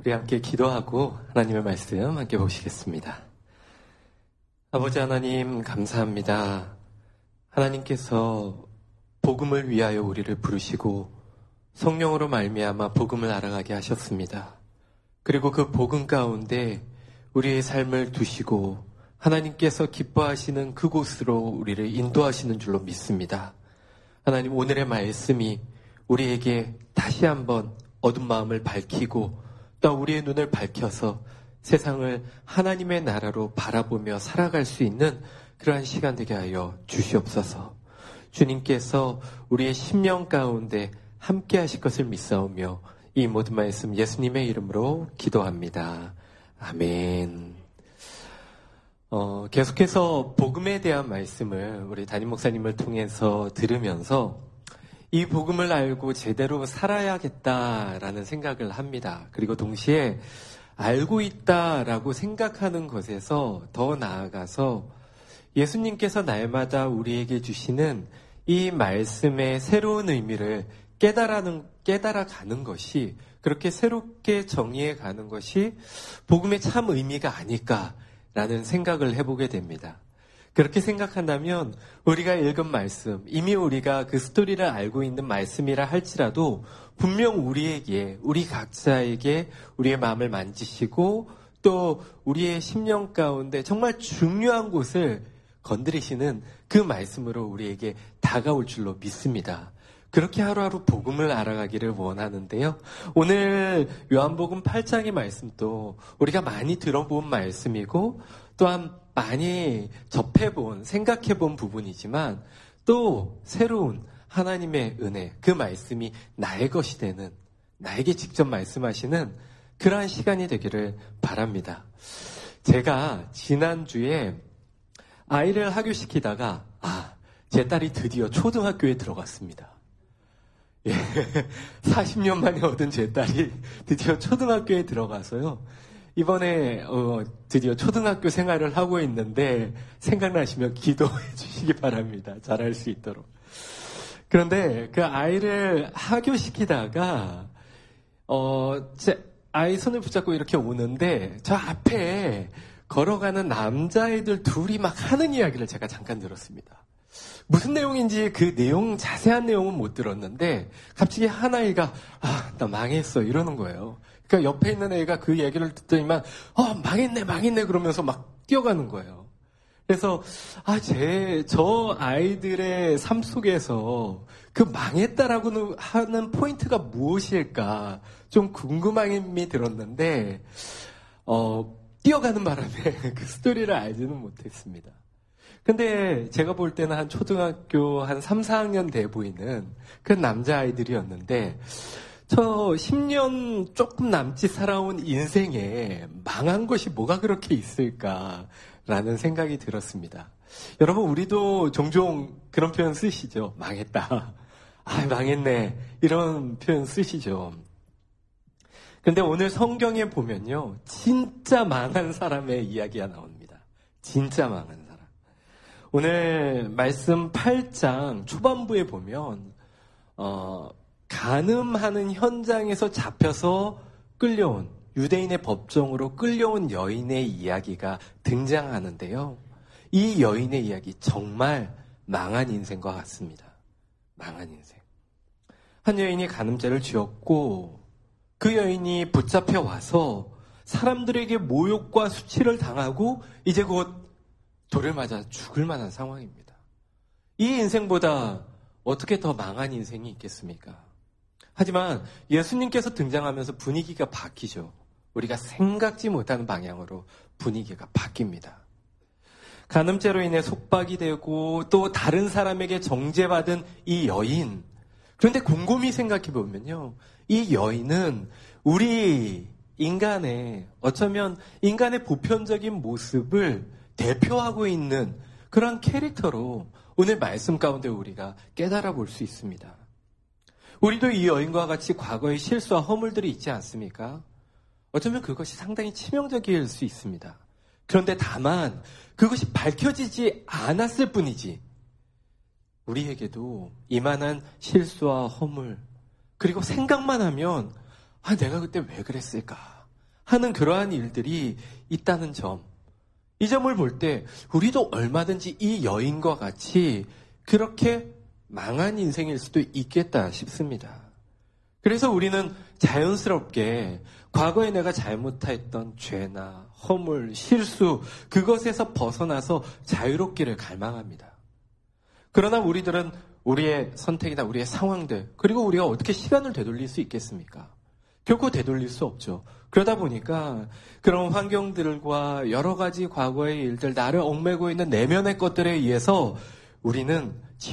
우리 함께 기도하고 하나님의 말씀 함께 보시겠습니다. 아버지 하나님 감사합니다. 하나님께서 복음을 위하여 우리를 부르시고 성령으로 말미암아 복음을 알아가게 하셨습니다. 그리고 그 복음 가운데 우리의 삶을 두시고 하나님께서 기뻐하시는 그곳으로 우리를 인도하시는 줄로 믿습니다. 하나님, 오늘의 말씀이 우리에게 다시 한번 어두운 마음을 밝히고 또 우리의 눈을 밝혀서 세상을 하나님의 나라로 바라보며 살아갈 수 있는 그러한 시간 되게 하여 주시옵소서. 주님께서 우리의 심령 가운데 함께 하실 것을 믿사오며 이 모든 말씀 예수님의 이름으로 기도합니다. 아멘. 계속해서 복음에 대한 말씀을 우리 담임 목사님을 통해서 들으면서 이 복음을 알고 제대로 살아야겠다라는 생각을 합니다. 그리고 동시에 알고 있다라고 생각하는 것에서 더 나아가서 예수님께서 날마다 우리에게 주시는 이 말씀의 새로운 의미를 깨달아가는 것이, 그렇게 새롭게 정의해 가는 것이 복음의 참 의미가 아닐까라는 생각을 해보게 됩니다. 그렇게 생각한다면 우리가 읽은 말씀, 이미 우리가 그 스토리를 알고 있는 말씀이라 할지라도 분명 우리에게, 우리 각자에게 우리의 마음을 만지시고 또 우리의 심령 가운데 정말 중요한 곳을 건드리시는 그 말씀으로 우리에게 다가올 줄로 믿습니다. 그렇게 하루하루 복음을 알아가기를 원하는데요. 오늘 요한복음 8장의 말씀도 우리가 많이 들어본 말씀이고 또한 많이 접해본, 생각해본 부분이지만 또 새로운 하나님의 은혜, 그 말씀이 나의 것이 되는, 나에게 직접 말씀하시는 그러한 시간이 되기를 바랍니다. 제가 지난주에 아이를 하교시키다가 제 딸이 드디어 초등학교에 들어갔습니다. 40년 만에 얻은 제 딸이 드디어 초등학교에 들어가서요. 이번에 드디어 초등학교 생활을 하고 있는데 생각나시면 기도해 주시기 바랍니다. 잘할 수 있도록. 그런데 그 아이를 하교시키다가 제 아이 손을 붙잡고 이렇게 오는데 저 앞에 걸어가는 남자애들 둘이 막 하는 이야기를 제가 잠깐 들었습니다. 무슨 내용인지 그 내용, 자세한 내용은 못 들었는데 갑자기 한 아이가 나 망했어 이러는 거예요. 그러니까 옆에 있는 애가 그 얘기를 듣더니만 망했네 그러면서 막 뛰어가는 거예요. 그래서 저 아이들의 삶 속에서 그 망했다라고 하는 포인트가 무엇일까 좀 궁금함이 들었는데 뛰어가는 바람에 그 스토리를 알지는 못했습니다. 근데 제가 볼 때는 한 초등학교 한 3, 4학년 돼 보이는 그 남자아이들이었는데 저 10년 조금 남짓 살아온 인생에 망한 것이 뭐가 그렇게 있을까라는 생각이 들었습니다. 여러분, 우리도 종종 그런 표현 쓰시죠? 망했다. 망했네. 이런 표현 쓰시죠? 근데 오늘 성경에 보면요. 진짜 망한 사람의 이야기가 나옵니다. 진짜 망한 사람. 오늘 말씀 8장 초반부에 보면 간음하는 현장에서 잡혀서 끌려온, 유대인의 법정으로 끌려온 여인의 이야기가 등장하는데요. 이 여인의 이야기 정말 망한 인생과 같습니다. 망한 인생. 한 여인이 간음죄를 지었고 그 여인이 붙잡혀 와서 사람들에게 모욕과 수치를 당하고 이제 곧 돌을 맞아 죽을 만한 상황입니다. 이 인생보다 어떻게 더 망한 인생이 있겠습니까? 하지만 예수님께서 등장하면서 분위기가 바뀌죠. 우리가 생각지 못하는 방향으로 분위기가 바뀝니다. 간음죄로 인해 속박이 되고 또 다른 사람에게 정죄받은 이 여인. 그런데 곰곰이 생각해 보면요. 이 여인은 우리 인간의, 어쩌면 인간의 보편적인 모습을 대표하고 있는 그런 캐릭터로 오늘 말씀 가운데 우리가 깨달아 볼 수 있습니다. 우리도 이 여인과 같이 과거의 실수와 허물들이 있지 않습니까? 어쩌면 그것이 상당히 치명적일 수 있습니다. 그런데 다만 그것이 밝혀지지 않았을 뿐이지 우리에게도 이만한 실수와 허물, 그리고 생각만 하면 내가 그때 왜 그랬을까? 하는 그러한 일들이 있다는 점. 이 점을 볼 때 우리도 얼마든지 이 여인과 같이 그렇게 망한 인생일 수도 있겠다 싶습니다. 그래서 우리는 자연스럽게 과거에 내가 잘못했던 죄나 허물, 실수, 그것에서 벗어나서 자유롭기를 갈망합니다. 그러나 우리들은 우리의 선택이나 우리의 상황들, 그리고 우리가 어떻게 시간을 되돌릴 수 있겠습니까? 결코 되돌릴 수 없죠. 그러다 보니까 그런 환경들과 여러 가지 과거의 일들, 나를 얽매고 있는 내면의 것들에 의해서 우리는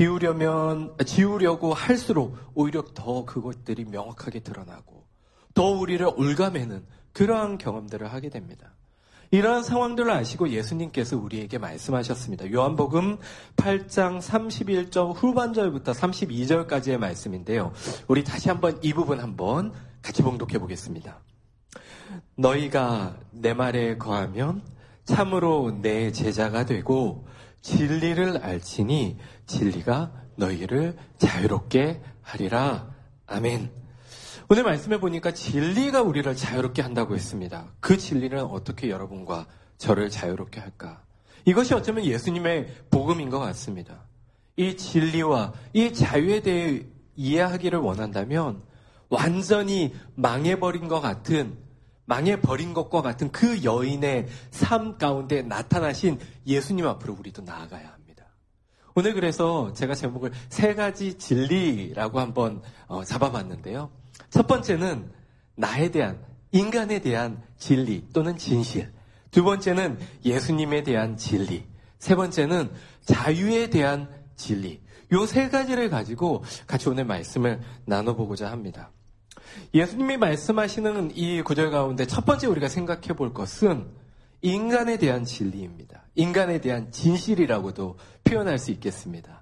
지우려고 할수록 오히려 더 그것들이 명확하게 드러나고 더 우리를 올가매는 그러한 경험들을 하게 됩니다. 이러한 상황들을 아시고 예수님께서 우리에게 말씀하셨습니다. 요한복음 8장 31절 후반절부터 32절까지의 말씀인데요. 우리 다시 한번 이 부분 한번 같이 봉독해 보겠습니다. 너희가 내 말에 거하면 참으로 내 제자가 되고 진리를 알지니 진리가 너희를 자유롭게 하리라. 아멘. 오늘 말씀해 보니까 진리가 우리를 자유롭게 한다고 했습니다. 그 진리는 어떻게 여러분과 저를 자유롭게 할까? 이것이 어쩌면 예수님의 복음인 것 같습니다. 이 진리와 이 자유에 대해 이해하기를 원한다면 완전히 망해버린 것과 같은 그 여인의 삶 가운데 나타나신 예수님 앞으로 우리도 나아가야 합니다. 오늘 그래서 제가 제목을 세 가지 진리라고 한번 잡아봤는데요. 첫 번째는 나에 대한, 인간에 대한 진리 또는 진실. 두 번째는 예수님에 대한 진리. 세 번째는 자유에 대한 진리. 요 세 가지를 가지고 같이 오늘 말씀을 나눠보고자 합니다. 예수님이 말씀하시는 이 구절 가운데 첫 번째 우리가 생각해 볼 것은 인간에 대한 진리입니다. 인간에 대한 진실이라고도 표현할 수 있겠습니다.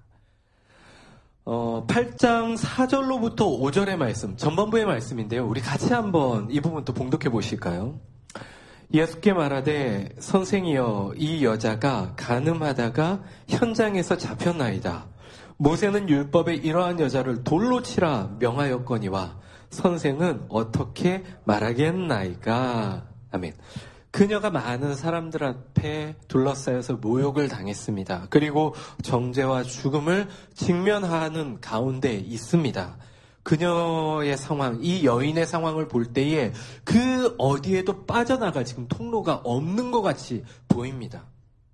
8장 4절로부터 5절의 말씀, 전반부의 말씀인데요. 우리 같이 한번 이 부분 또 봉독해 보실까요? 예수께 말하되 선생이여 이 여자가 간음하다가 현장에서 잡혔나이다. 모세는 율법에 이러한 여자를 돌로 치라 명하였거니와 선생은 어떻게 말하겠나이까? 아멘. 그녀가 많은 사람들 앞에 둘러싸여서 모욕을 당했습니다. 그리고 정죄와 죽음을 직면하는 가운데 있습니다. 그녀의 상황, 이 여인의 상황을 볼 때에 그 어디에도 빠져나갈 지금 통로가 없는 것 같이 보입니다.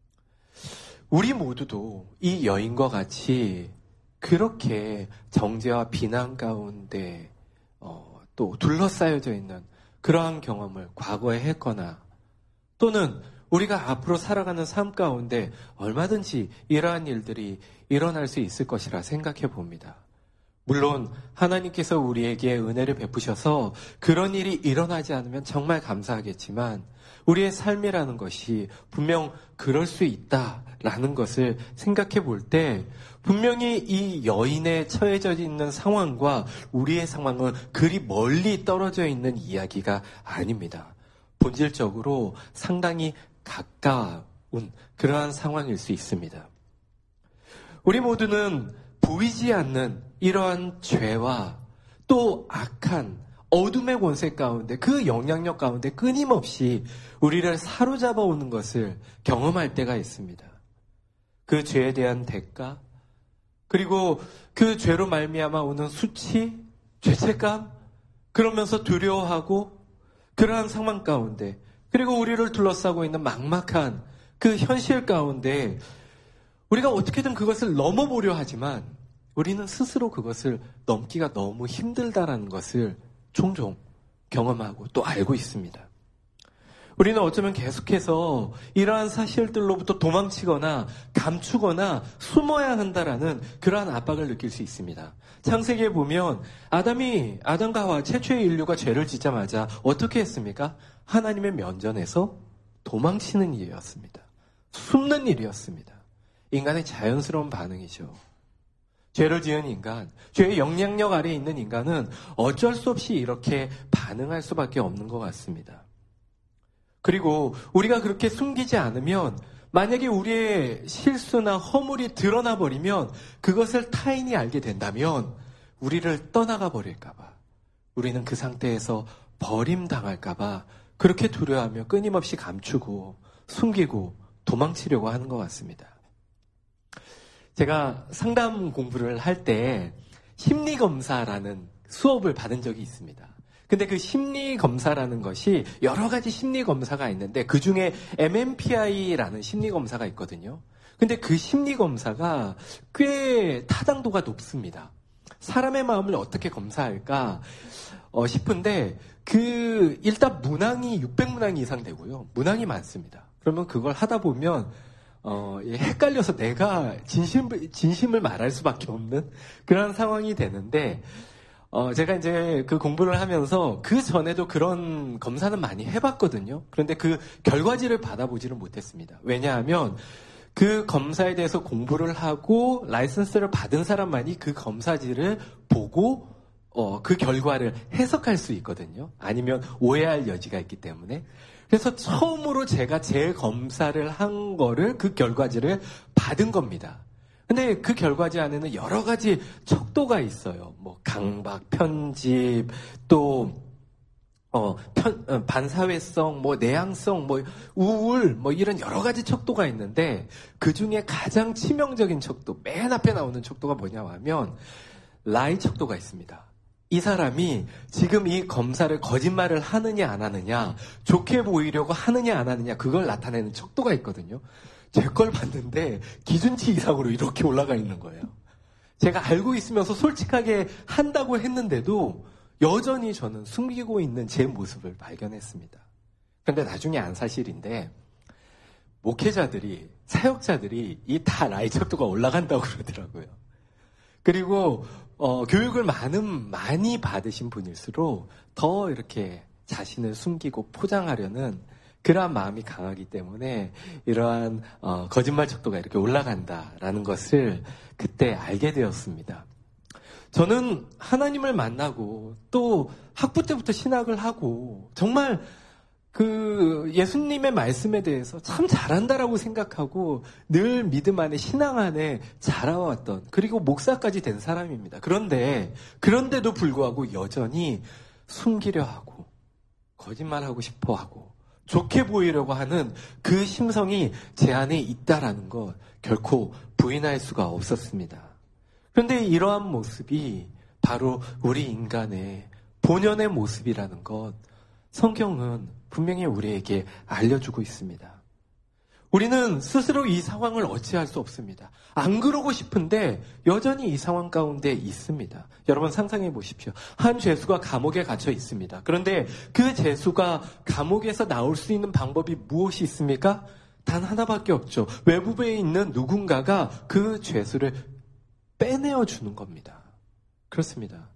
우리 모두도 이 여인과 같이 그렇게 정죄와 비난 가운데 또 둘러싸여져 있는 그러한 경험을 과거에 했거나 또는 우리가 앞으로 살아가는 삶 가운데 얼마든지 이러한 일들이 일어날 수 있을 것이라 생각해 봅니다. 물론 하나님께서 우리에게 은혜를 베푸셔서 그런 일이 일어나지 않으면 정말 감사하겠지만 우리의 삶이라는 것이 분명 그럴 수 있다라는 것을 생각해 볼 때 분명히 이 여인에 처해져 있는 상황과 우리의 상황은 그리 멀리 떨어져 있는 이야기가 아닙니다. 본질적으로 상당히 가까운 그러한 상황일 수 있습니다. 우리 모두는 보이지 않는 이러한 죄와 또 악한 어둠의 권세 가운데 그 영향력 가운데 끊임없이 우리를 사로잡아 오는 것을 경험할 때가 있습니다. 그 죄에 대한 대가 그리고 그 죄로 말미암아 오는 수치, 죄책감 그러면서 두려워하고 그러한 상황 가운데 그리고 우리를 둘러싸고 있는 막막한 그 현실 가운데 우리가 어떻게든 그것을 넘어보려 하지만 우리는 스스로 그것을 넘기가 너무 힘들다라는 것을 종종 경험하고 또 알고 있습니다. 우리는 어쩌면 계속해서 이러한 사실들로부터 도망치거나 감추거나 숨어야 한다라는 그러한 압박을 느낄 수 있습니다. 창세기에 보면 아담과 하와 최초의 인류가 죄를 짓자마자 어떻게 했습니까? 하나님의 면전에서 도망치는 일이었습니다. 숨는 일이었습니다. 인간의 자연스러운 반응이죠. 죄를 지은 인간, 죄의 영향력 아래에 있는 인간은 어쩔 수 없이 이렇게 반응할 수밖에 없는 것 같습니다. 그리고 우리가 그렇게 숨기지 않으면 만약에 우리의 실수나 허물이 드러나 버리면 그것을 타인이 알게 된다면 우리를 떠나가 버릴까 봐 우리는 그 상태에서 버림당할까 봐 그렇게 두려워하며 끊임없이 감추고 숨기고 도망치려고 하는 것 같습니다. 제가 상담 공부를 할 때 심리검사라는 수업을 받은 적이 있습니다. 근데 그 심리검사라는 것이 여러 가지 심리검사가 있는데 그 중에 MMPI라는 심리검사가 있거든요. 근데 그 심리검사가 꽤 타당도가 높습니다. 사람의 마음을 어떻게 검사할까 싶은데 일단 문항이 600문항 이상 되고요. 문항이 많습니다. 그러면 그걸 하다 보면 헷갈려서 내가 진심을 말할 수밖에 없는 그런 상황이 되는데 제가 이제 그 공부를 하면서 그 전에도 그런 검사는 많이 해봤거든요. 그런데 그 결과지를 받아보지를 못했습니다. 왜냐하면 그 검사에 대해서 공부를 하고 라이선스를 받은 사람만이 그 검사지를 보고 그 결과를 해석할 수 있거든요. 아니면 오해할 여지가 있기 때문에. 그래서 처음으로 제가 재검사를 한 거를 그 결과지를 받은 겁니다. 근데 그 결과지 안에는 여러 가지 척도가 있어요. 뭐 강박, 편집, 또 반사회성, 뭐 내향성, 뭐 우울, 뭐 이런 여러 가지 척도가 있는데 그 중에 가장 치명적인 척도, 맨 앞에 나오는 척도가 뭐냐고 하면 라이 척도가 있습니다. 이 사람이 지금 이 검사를 거짓말을 하느냐 안 하느냐, 좋게 보이려고 하느냐 안 하느냐, 그걸 나타내는 척도가 있거든요. 제 걸 봤는데 기준치 이상으로 이렇게 올라가 있는 거예요. 제가 알고 있으면서 솔직하게 한다고 했는데도 여전히 저는 숨기고 있는 제 모습을 발견했습니다. 그런데 나중에 안 사실인데 목회자들이, 사역자들이 이 다 라이 척도가 올라간다고 그러더라고요. 그리고 교육을 많이 받으신 분일수록 더 이렇게 자신을 숨기고 포장하려는 그러한 마음이 강하기 때문에 이러한 거짓말 척도가 이렇게 올라간다라는 것을 그때 알게 되었습니다. 저는 하나님을 만나고 또 학부 때부터 신학을 하고 정말 그 예수님의 말씀에 대해서 참 잘한다라고 생각하고 늘 믿음 안에 신앙 안에 자라왔던, 그리고 목사까지 된 사람입니다. 그런데도 불구하고 여전히 숨기려 하고 거짓말하고 싶어 하고 좋게 보이려고 하는 그 심성이 제 안에 있다라는 것 결코 부인할 수가 없었습니다. 그런데 이러한 모습이 바로 우리 인간의 본연의 모습이라는 것, 성경은 분명히 우리에게 알려주고 있습니다. 우리는 스스로 이 상황을 어찌할 수 없습니다. 안 그러고 싶은데 여전히 이 상황 가운데 있습니다. 여러분 상상해 보십시오. 한 죄수가 감옥에 갇혀 있습니다. 그런데 그 죄수가 감옥에서 나올 수 있는 방법이 무엇이 있습니까? 단 하나밖에 없죠. 외부에 있는 누군가가 그 죄수를 빼내어 주는 겁니다. 그렇습니다.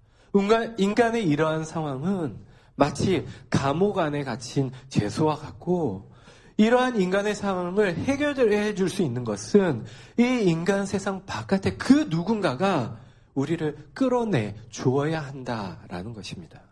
인간의 이러한 상황은 마치 감옥 안에 갇힌 죄수와 같고, 이러한 인간의 상황을 해결해 줄 수 있는 것은 이 인간 세상 바깥에 그 누군가가 우리를 끌어내 주어야 한다라는 것입니다.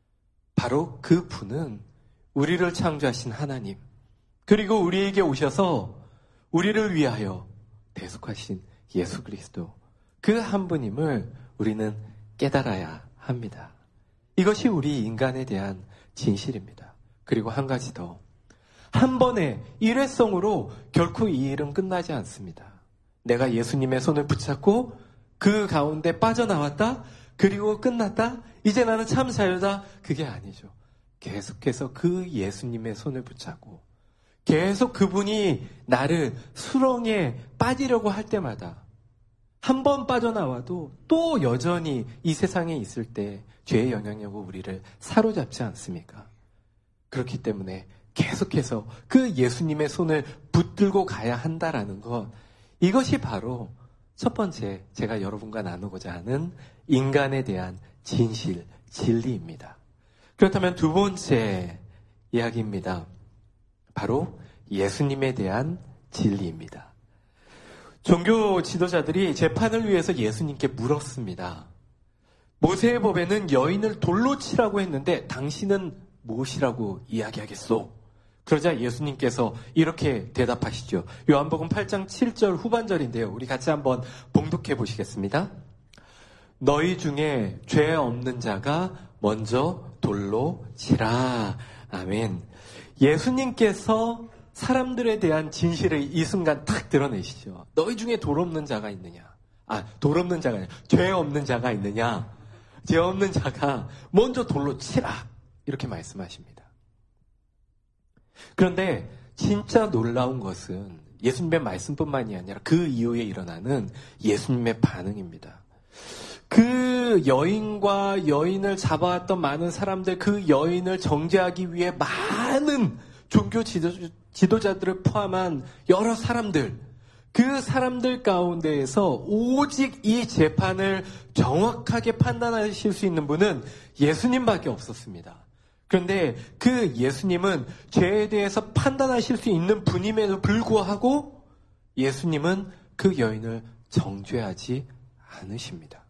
바로 그 분은 우리를 창조하신 하나님, 그리고 우리에게 오셔서 우리를 위하여 대속하신 예수 그리스도, 그 한 분임을 우리는 깨달아야 합니다. 이것이 우리 인간에 대한 진실입니다. 그리고 한 가지 더, 한 번의 일회성으로 결코 이 일은 끝나지 않습니다. 내가 예수님의 손을 붙잡고 그 가운데 빠져나왔다, 그리고 끝났다, 이제 나는 참 자유다, 그게 아니죠. 계속해서 그 예수님의 손을 붙잡고 계속 그분이 나를 수렁에 빠지려고 할 때마다 한 번 빠져나와도 또 여전히 이 세상에 있을 때 죄의 영향력은 우리를 사로잡지 않습니까? 그렇기 때문에 계속해서 그 예수님의 손을 붙들고 가야 한다라는 것, 이것이 바로 첫 번째 제가 여러분과 나누고자 하는 인간에 대한 진실, 진리입니다. 그렇다면 두 번째 이야기입니다. 바로 예수님에 대한 진리입니다. 종교 지도자들이 재판을 위해서 예수님께 물었습니다. 모세의 법에는 여인을 돌로 치라고 했는데 당신은 무엇이라고 이야기하겠소? 그러자 예수님께서 이렇게 대답하시죠. 요한복음 8장 7절 후반절인데요. 우리 같이 한번 봉독해 보시겠습니다. 너희 중에 죄 없는 자가 먼저 돌로 치라 아멘. 예수님께서 사람들에 대한 진실을 이 순간 탁 드러내시죠. 너희 중에 돌 없는 자가 있느냐? 돌 없는 자가 아니라 죄 없는 자가 있느냐? 죄 없는 자가 먼저 돌로 치라. 이렇게 말씀하십니다. 그런데 진짜 놀라운 것은 예수님의 말씀뿐만이 아니라 그 이후에 일어나는 예수님의 반응입니다. 그 여인과 여인을 잡아왔던 많은 사람들, 그 여인을 정죄하기 위해 많은 종교 지도자들을 포함한 여러 사람들, 그 사람들 가운데에서 오직 이 재판을 정확하게 판단하실 수 있는 분은 예수님밖에 없었습니다. 그런데 그 예수님은 죄에 대해서 판단하실 수 있는 분임에도 불구하고 예수님은 그 여인을 정죄하지 않으십니다.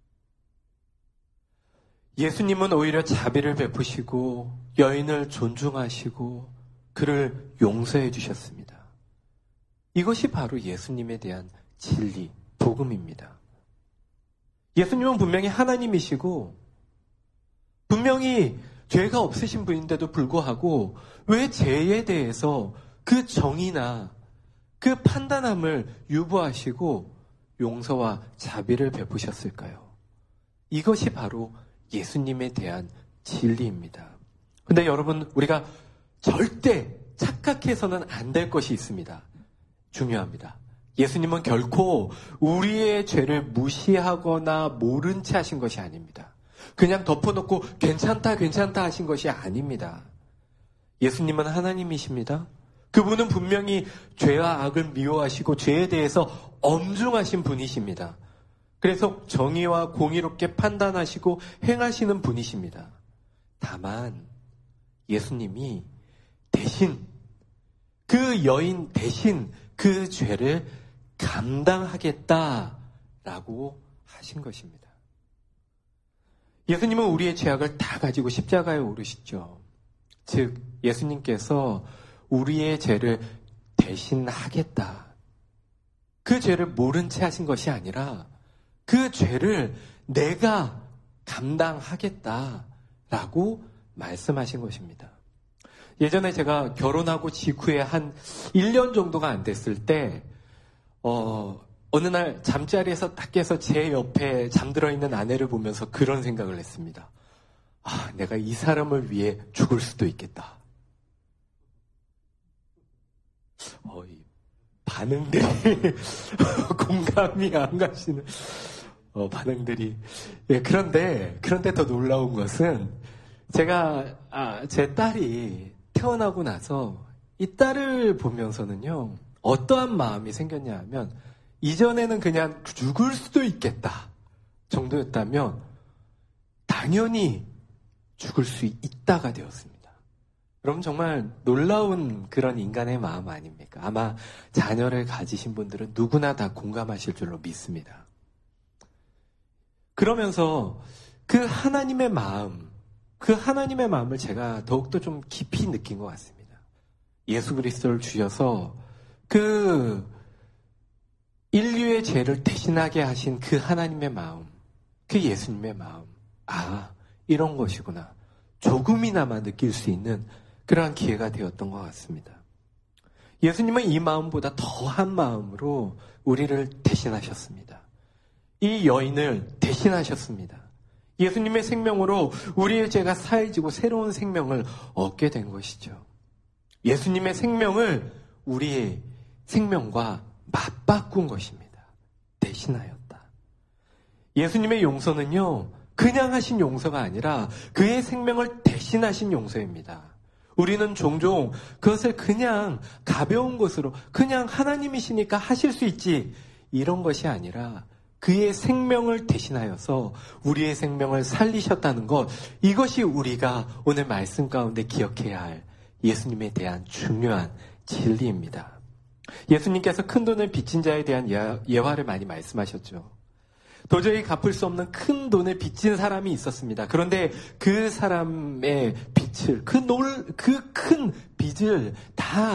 예수님은 오히려 자비를 베푸시고 여인을 존중하시고 그를 용서해 주셨습니다. 이것이 바로 예수님에 대한 진리, 복음입니다. 예수님은 분명히 하나님이시고 분명히 죄가 없으신 분인데도 불구하고 왜 죄에 대해서 그 정의나 그 판단함을 유보하시고 용서와 자비를 베푸셨을까요? 이것이 바로 예수님에 대한 진리입니다. 근데 여러분, 우리가 절대 착각해서는 안 될 것이 있습니다. 중요합니다. 예수님은 결코 우리의 죄를 무시하거나 모른 채 하신 것이 아닙니다. 그냥 덮어놓고 괜찮다 하신 것이 아닙니다. 예수님은 하나님이십니다. 그분은 분명히 죄와 악을 미워하시고 죄에 대해서 엄중하신 분이십니다. 그래서 정의와 공의롭게 판단하시고 행하시는 분이십니다. 다만 예수님이 대신 그 여인 대신 그 죄를 감당하겠다라고 하신 것입니다. 예수님은 우리의 죄악을 다 가지고 십자가에 오르시죠. 즉 예수님께서 우리의 죄를 대신하겠다. 그 죄를 모른 채 하신 것이 아니라 그 죄를 내가 감당하겠다라고 말씀하신 것입니다. 예전에 제가 결혼하고 직후에 한 1년 정도가 안 됐을 때 어느 날 잠자리에서 딱 깨서 제 옆에 잠들어 있는 아내를 보면서 그런 생각을 했습니다. 내가 이 사람을 위해 죽을 수도 있겠다. 이 반응들이 공감이 안 가시는 반응들이. 그런데 더 놀라운 것은 제가 제 딸이 태어나고 나서 이 딸을 보면서는요, 어떠한 마음이 생겼냐 하면, 이전에는 그냥 죽을 수도 있겠다 정도였다면 당연히 죽을 수 있다가 되었습니다. 그럼 정말 놀라운 그런 인간의 마음 아닙니까? 아마 자녀를 가지신 분들은 누구나 다 공감하실 줄로 믿습니다. 그러면서 그 하나님의 마음을 제가 더욱더 좀 깊이 느낀 것 같습니다. 예수 그리스도를 주셔서 그 인류의 죄를 대신하게 하신 그 하나님의 마음, 그 예수님의 마음, 이런 것이구나. 조금이나마 느낄 수 있는 그러한 기회가 되었던 것 같습니다. 예수님은 이 마음보다 더한 마음으로 우리를 대신하셨습니다. 이 여인을 대신하셨습니다. 예수님의 생명으로 우리의 죄가 사해지고 새로운 생명을 얻게 된 것이죠. 예수님의 생명을 우리의 생명과 맞바꾼 것입니다. 대신하였다. 예수님의 용서는요, 그냥 하신 용서가 아니라 그의 생명을 대신하신 용서입니다. 우리는 종종 그것을 그냥 가벼운 것으로 그냥 하나님이시니까 하실 수 있지, 이런 것이 아니라 그의 생명을 대신하여서 우리의 생명을 살리셨다는 것, 이것이 우리가 오늘 말씀 가운데 기억해야 할 예수님에 대한 중요한 진리입니다. 예수님께서 큰 돈을 빚진 자에 대한 예화를 많이 말씀하셨죠. 도저히 갚을 수 없는 큰 돈을 빚진 사람이 있었습니다. 그런데 그 사람의 빚을, 그 큰 빚을 다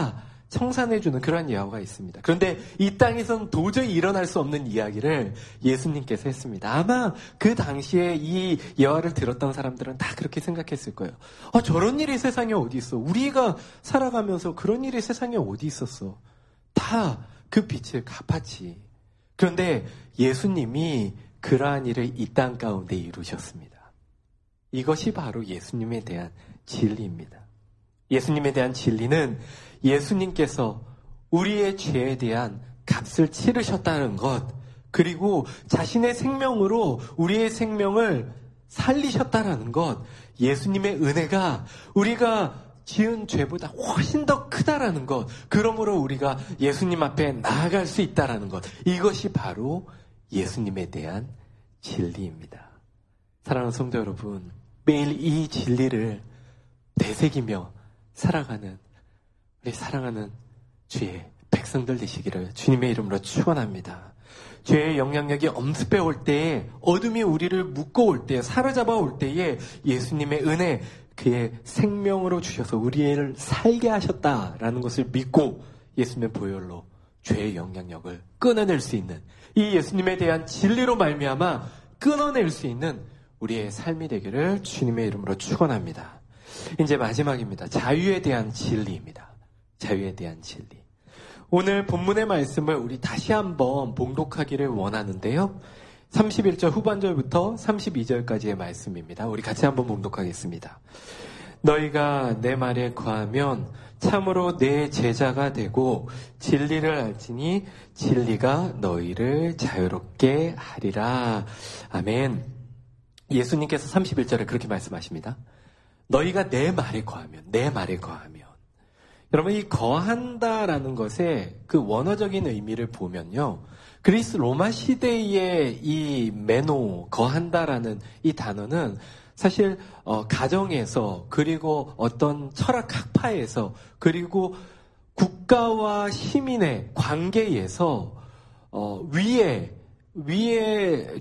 청산해주는 그러한 예화가 있습니다. 그런데 이 땅에선 도저히 일어날 수 없는 이야기를 예수님께서 했습니다. 아마 그 당시에 이 예화를 들었던 사람들은 다 그렇게 생각했을 거예요. 저런 일이 세상에 어디 있어? 우리가 살아가면서 그런 일이 세상에 어디 있었어? 다 그 빛을 갚았지. 그런데 예수님이 그러한 일을 이 땅 가운데 이루셨습니다. 이것이 바로 예수님에 대한 진리입니다. 예수님에 대한 진리는 예수님께서 우리의 죄에 대한 값을 치르셨다는 것, 그리고 자신의 생명으로 우리의 생명을 살리셨다는 것, 예수님의 은혜가 우리가 지은 죄보다 훨씬 더 크다라는 것, 그러므로 우리가 예수님 앞에 나아갈 수 있다라는 것, 이것이 바로 예수님에 대한 진리입니다. 사랑하는 성도 여러분, 매일 이 진리를 되새기며 살아가는 우리 사랑하는 주의 백성들 되시기를 주님의 이름으로 축원합니다. 죄의 영향력이 엄습해 올 때에, 어둠이 우리를 묶어올 때에, 사로잡아 올 때에 예수님의 은혜, 그의 생명으로 주셔서 우리를 살게 하셨다라는 것을 믿고 예수님의 보혈로 죄의 영향력을 끊어낼 수 있는, 이 예수님에 대한 진리로 말미암아 끊어낼 수 있는 우리의 삶이 되기를 주님의 이름으로 축원합니다. 이제 마지막입니다. 자유에 대한 진리입니다. 자유에 대한 진리. 오늘 본문의 말씀을 우리 다시 한번 봉독하기를 원하는데요. 31절 후반절부터 32절까지의 말씀입니다. 우리 같이 한번 봉독하겠습니다. 너희가 내 말에 거하면 참으로 내 제자가 되고 진리를 알지니 진리가 너희를 자유롭게 하리라. 아멘. 예수님께서 31절에 그렇게 말씀하십니다. 너희가 내 말에 거하면, 내 말에 거하면. 여러분, 이 거한다라는 것의 그 원어적인 의미를 보면요, 그리스 로마 시대의 이 메노, 거한다라는 이 단어는 사실 가정에서, 그리고 어떤 철학 학파에서, 그리고 국가와 시민의 관계에서 위에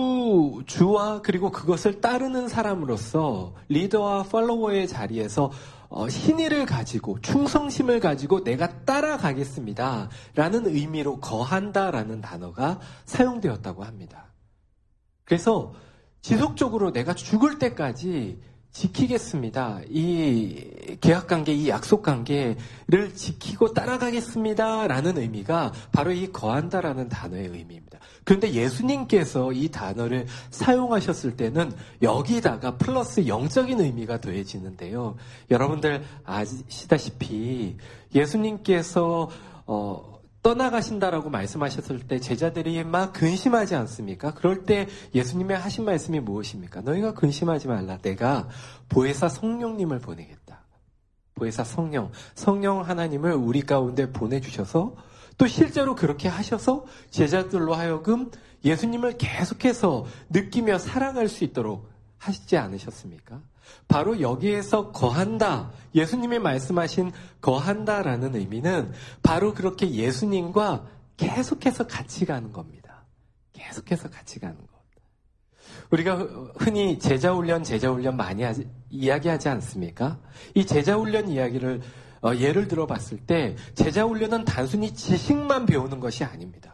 주와 그리고 그것을 따르는 사람으로서 리더와 팔로워의 자리에서 신의를 가지고 충성심을 가지고 내가 따라가겠습니다 라는 의미로 거한다라는 단어가 사용되었다고 합니다. 그래서 지속적으로 내가 죽을 때까지 지키겠습니다. 이 계약관계, 이 약속관계를 지키고 따라가겠습니다 라는 의미가 바로 이 거한다라는 단어의 의미입니다. 그런데 예수님께서 이 단어를 사용하셨을 때는 여기다가 플러스 영적인 의미가 더해지는데요. 여러분들 아시다시피 예수님께서 떠나가신다라고 말씀하셨을 때 제자들이 막 근심하지 않습니까? 그럴 때 예수님의 하신 말씀이 무엇입니까? 너희가 근심하지 말라. 내가 보혜사 성령님을 보내겠다. 보혜사 성령 하나님을 우리 가운데 보내주셔서 또 실제로 그렇게 하셔서 제자들로 하여금 예수님을 계속해서 느끼며 살아갈 수 있도록 하시지 않으셨습니까? 바로 여기에서 거한다, 예수님이 말씀하신 거한다라는 의미는 바로 그렇게 예수님과 계속해서 같이 가는 겁니다. 계속해서 같이 가는 것. 우리가 흔히 제자훈련 많이 이야기하지 않습니까? 이 제자훈련 이야기를 예를 들어봤을 때 제자훈련은 단순히 지식만 배우는 것이 아닙니다.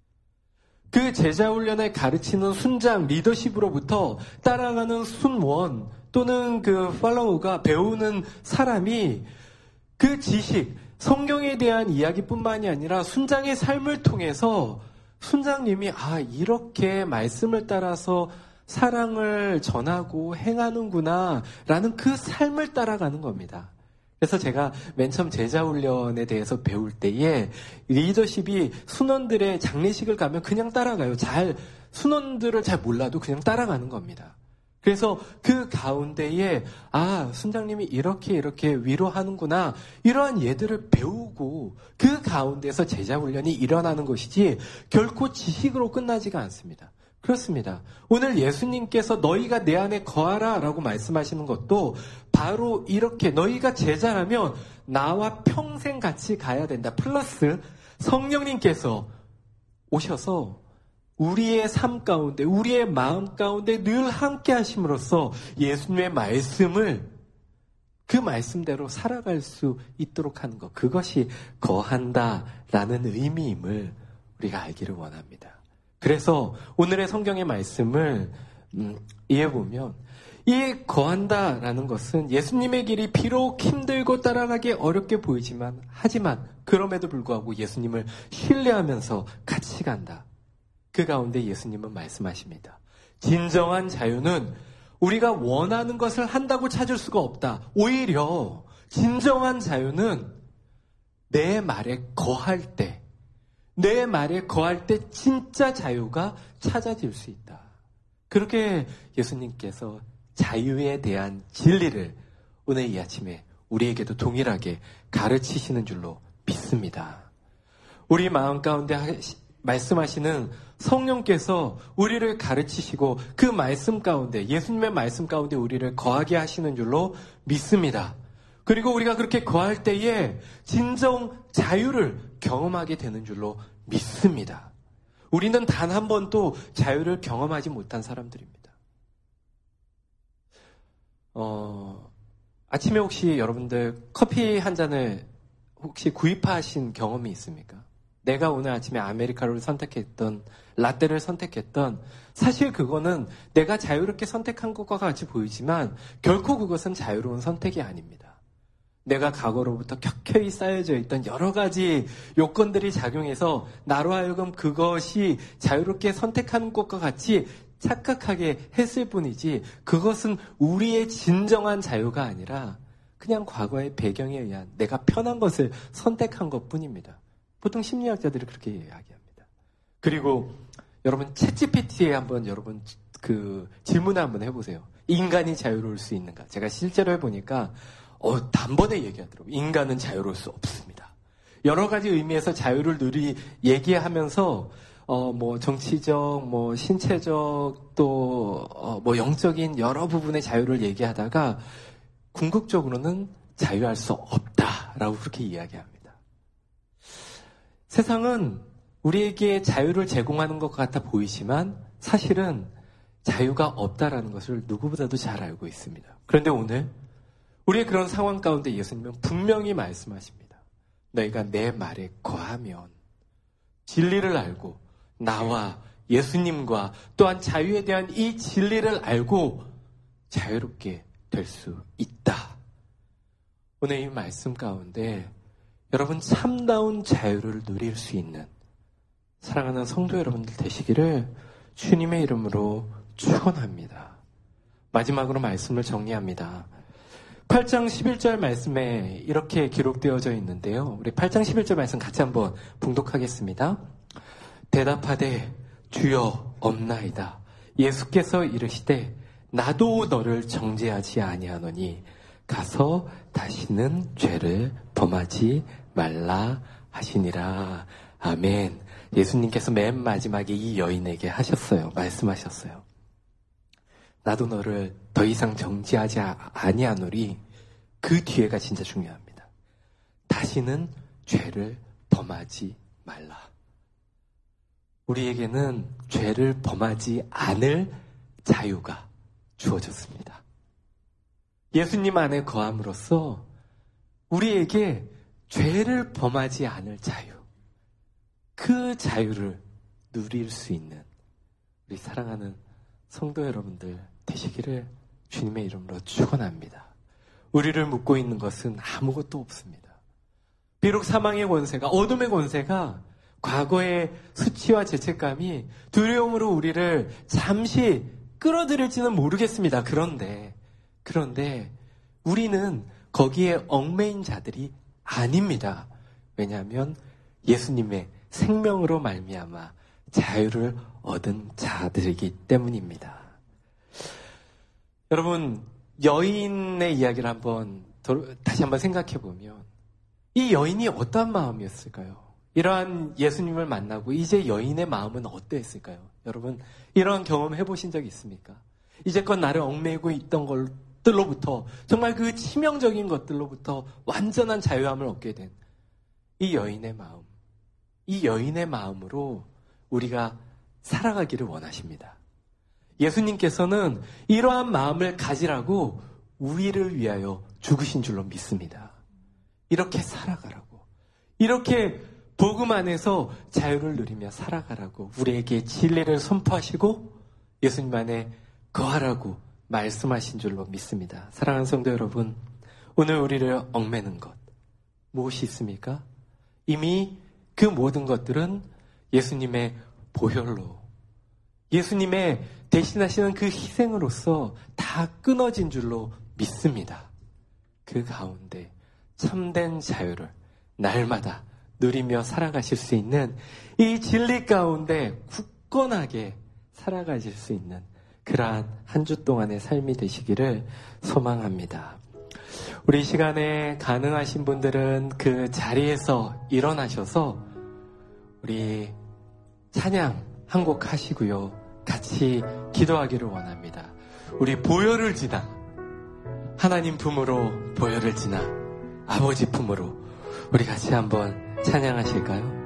그 제자훈련에 가르치는 순장, 리더십으로부터 따라가는 순원 또는 그 팔로우가 배우는 사람이 그 지식, 성경에 대한 이야기뿐만이 아니라 순장의 삶을 통해서 순장님이 이렇게 말씀을 따라서 사랑을 전하고 행하는구나 라는 그 삶을 따라가는 겁니다. 그래서 제가 맨 처음 제자훈련에 대해서 배울 때에 리더십이 순원들의 장례식을 가면 그냥 따라가요. 순원들을 잘 몰라도 그냥 따라가는 겁니다. 그래서 그 가운데에 순장님이 이렇게 위로하는구나 이러한 예들을 배우고 그 가운데서 제자훈련이 일어나는 것이지 결코 지식으로 끝나지가 않습니다. 그렇습니다. 오늘 예수님께서 너희가 내 안에 거하라 라고 말씀하시는 것도 바로 이렇게 너희가 제자라면 나와 평생 같이 가야 된다. 플러스 성령님께서 오셔서 우리의 삶 가운데, 우리의 마음 가운데 늘 함께 하심으로써 예수님의 말씀을 그 말씀대로 살아갈 수 있도록 하는 것, 그것이 거한다라는 의미임을 우리가 알기를 원합니다. 그래서 오늘의 성경의 말씀을 이해해보면 이 거한다라는 것은 예수님의 길이 비록 힘들고 따라가기 어렵게 보이지만 하지만 그럼에도 불구하고 예수님을 신뢰하면서 같이 간다. 그 가운데 예수님은 말씀하십니다. 진정한 자유는 우리가 원하는 것을 한다고 찾을 수가 없다. 오히려 진정한 자유는 내 말에 거할 때, 내 말에 거할 때 진짜 자유가 찾아질 수 있다. 그렇게 예수님께서 자유에 대한 진리를 오늘 이 아침에 우리에게도 동일하게 가르치시는 줄로 믿습니다. 우리 마음 가운데 말씀하시는 성령께서 우리를 가르치시고 그 말씀 가운데, 예수님의 말씀 가운데 우리를 거하게 하시는 줄로 믿습니다. 그리고 우리가 그렇게 거할 때에 진정 자유를 경험하게 되는 줄로 믿습니다. 우리는 단 한 번도 자유를 경험하지 못한 사람들입니다. 아침에 혹시 여러분들 커피 한 잔을 혹시 구입하신 경험이 있습니까? 내가 오늘 아침에 아메리카노를 선택했던, 라떼를 선택했던, 사실 그거는 내가 자유롭게 선택한 것과 같이 보이지만 결코 그것은 자유로운 선택이 아닙니다. 내가 과거로부터 켜켜이 쌓여져 있던 여러 가지 요건들이 작용해서 나로 하여금 그것이 자유롭게 선택하는 것과 같이 착각하게 했을 뿐이지 그것은 우리의 진정한 자유가 아니라 그냥 과거의 배경에 의한 내가 편한 것을 선택한 것뿐입니다. 보통 심리학자들이 그렇게 이야기합니다. 그리고 여러분 챗GPT에 한번 여러분 그 질문을 한번 해보세요. 인간이 자유로울 수 있는가? 제가 실제로 해보니까 단번에 얘기하더라고요. 인간은 자유로울 수 없습니다. 여러 가지 의미에서 자유를 얘기하면서 뭐 정치적, 뭐 신체적, 또 뭐 영적인 여러 부분의 자유를 얘기하다가 궁극적으로는 자유할 수 없다라고 그렇게 이야기합니다. 세상은 우리에게 자유를 제공하는 것 같아 보이지만 사실은 자유가 없다라는 것을 누구보다도 잘 알고 있습니다. 그런데 오늘 우리의 그런 상황 가운데 예수님은 분명히 말씀하십니다. 너희가 내 말에 거하면 진리를 알고 나와 예수님과 또한 자유에 대한 이 진리를 알고 자유롭게 될 수 있다. 오늘 이 말씀 가운데 여러분 참다운 자유를 누릴 수 있는 사랑하는 성도 여러분들 되시기를 주님의 이름으로 축원합니다. 마지막으로 말씀을 정리합니다. 8장 11절 말씀에 이렇게 기록되어져 있는데요. 우리 8장 11절 말씀 같이 한번 봉독하겠습니다. 대답하되 주여 없나이다. 예수께서 이르시되 나도 너를 정죄하지 아니하노니 가서 다시는 죄를 범하지 말라 하시니라. 아멘. 예수님께서 맨 마지막에 이 여인에게 하셨어요. 말씀하셨어요. 나도 너를 더 이상 정죄하지 아니하노니 그 뒤에가 진짜 중요합니다. 다시는 죄를 범하지 말라. 우리에게는 죄를 범하지 않을 자유가 주어졌습니다. 예수님 안에 거함으로써 우리에게 죄를 범하지 않을 자유, 그 자유를 누릴 수 있는 우리 사랑하는 성도 여러분들 되시기를 주님의 이름으로 축원합니다. 우리를 묶고 있는 것은 아무것도 없습니다. 비록 사망의 권세가, 어둠의 권세가 과거의 수치와 죄책감이 두려움으로 우리를 잠시 끌어들일지는 모르겠습니다. 그런데 우리는 거기에 얽매인 자들이 아닙니다. 왜냐하면 예수님의 생명으로 말미암아 자유를 얻은 자들이기 때문입니다. 여러분, 여인의 이야기를 다시 한번 생각해 보면 이 여인이 어떠한 마음이었을까요? 이러한 예수님을 만나고 이제 여인의 마음은 어땠을까요? 여러분, 이러한 경험 해보신 적 있습니까? 이제껏 나를 얽매이고 있던 것들로부터 정말 그 치명적인 것들로부터 완전한 자유함을 얻게 된 이 여인의 마음, 이 여인의 마음으로 우리가 살아가기를 원하십니다. 예수님께서는 이러한 마음을 가지라고 우리를 위하여 죽으신 줄로 믿습니다. 이렇게 살아가라고. 이렇게 복음 안에서 자유를 누리며 살아가라고 우리에게 진리를 선포하시고 예수님 안에 거하라고 말씀하신 줄로 믿습니다. 사랑하는 성도 여러분, 오늘 우리를 얽매는 것 무엇이 있습니까? 이미 그 모든 것들은 예수님의 보혈로, 예수님의 대신하시는 그 희생으로서 다 끊어진 줄로 믿습니다. 그 가운데 참된 자유를 날마다 누리며 살아가실 수 있는 이 진리 가운데 굳건하게 살아가실 수 있는 그러한 한 주 동안의 삶이 되시기를 소망합니다. 우리 시간에 가능하신 분들은 그 자리에서 일어나셔서 우리 찬양 한 곡 하시고요. 같이 기도하기를 원합니다. 우리 보혈을 지나 하나님 품으로 보혈을 지나 아버지 품으로 우리 같이 한번 찬양하실까요?